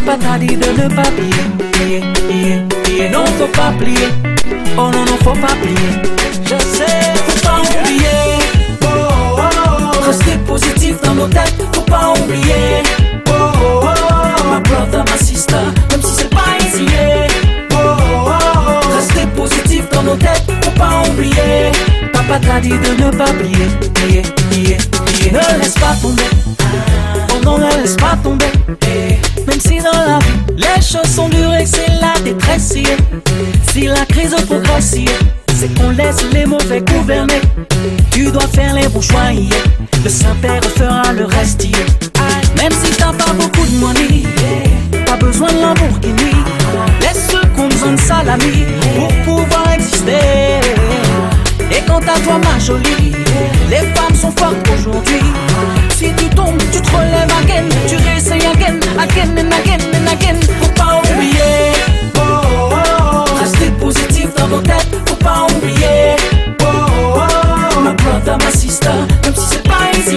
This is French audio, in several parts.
Papa t'a dit de ne pas plier. Non, faut pas plier. Oh non, non, faut pas plier. Je sais, faut pas oublier. Rester positif dans nos têtes, faut pas oublier. My brother, my sister, même si c'est pas easy. Rester positif dans nos têtes, faut pas oublier. Papa t'a dit de ne pas plier. Ne laisse pas tomber. Oh non, ne laisse pas tomber. Même si dans la vie, les choses sont dures et que c'est la détresse. Si la crise progresse, c'est qu'on laisse les mauvais gouverner. Tu dois faire les bons choix. Le Saint-Père fera le reste. Même si t'as pas beaucoup de money, pas besoin de Lamborghini. Laisse ceux qui ont besoin de salami pour pouvoir exister. Et quant à toi ma jolie, les femmes sont fortes aujourd'hui. Si tu tombes, tu te relèves again. Tu réessayes again and again. Faut pas oublier. Rester positif dans nos têtes, faut pas oublier. My brother, my sister, même si c'est pas easy.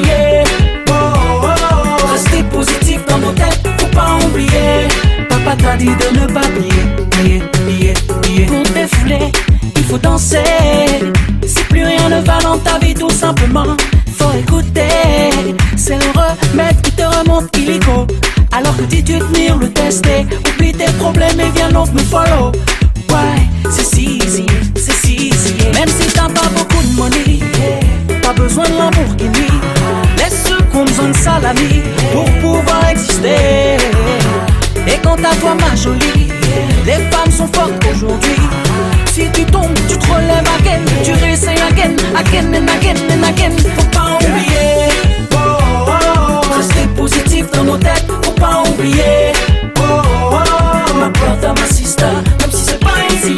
Rester positif dans nos têtes, faut pas oublier. Papa t'a dit de ne pas plier. Pour défouler, il faut danser. Si plus rien ne va dans ta vie, tout simplement, faut écouter. C'est le remède qui te remonte illico. Alors que dis-tu tenir le tester. Oublie tes problèmes et viens donc me follow. Ouais, c'est si easy. Même si t'as pas beaucoup de money, pas besoin de Lamborghini. Laisse ceux qui ont besoin de salami pour pouvoir exister. Et quant à toi ma jolie, les femmes sont fortes aujourd'hui. Si tu tombes, tu te relèves again. Tu réessayes again and again. Faut pas oublier. Rester positif dans nos têtes, faut pas oublier. My brother, my sister, même si c'est pas easy.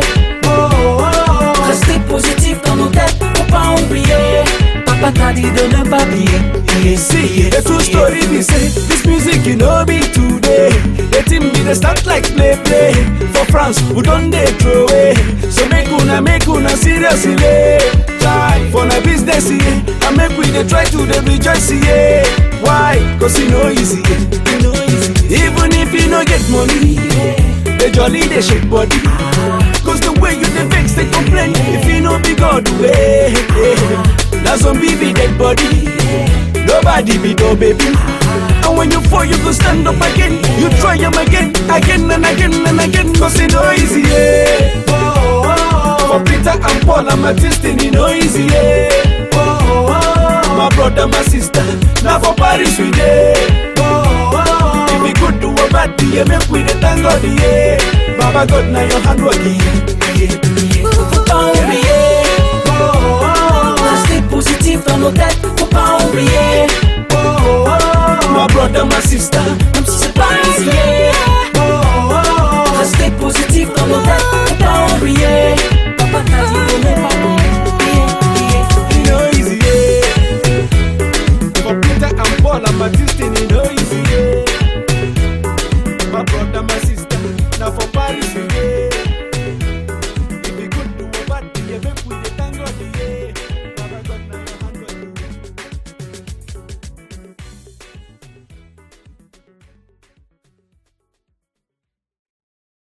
Rester positif dans nos têtes, faut pas oublier. Papa t'a dit de ne pas plier. See, the true story be say, this music you know be today. The team be the start like play. For France, we don't they throw away. So make una seriously. Try for the business, yeah. And make we they try to the rejoice, yeah. Why? Cause you know easy. Even if you no get money, they jolly, they shake body. Cause the way you they vex, they complain. If you know be God way, that's some baby dead body. Nobody be no baby. And when you fall, you go stand up again. You try them again and again. Cause it no easy, yeah. For Peter and Paul, I'm a testing, it no easy, yeah. My brother, my sister, now for Paris we day. If we could do a bad day, make we the thank God, yeah. Baba God, now your hand working, Faut pas oublier. Rester positif dans nos têtes, faut pas oublier. my brother, my sister, Même si c'est pas easy.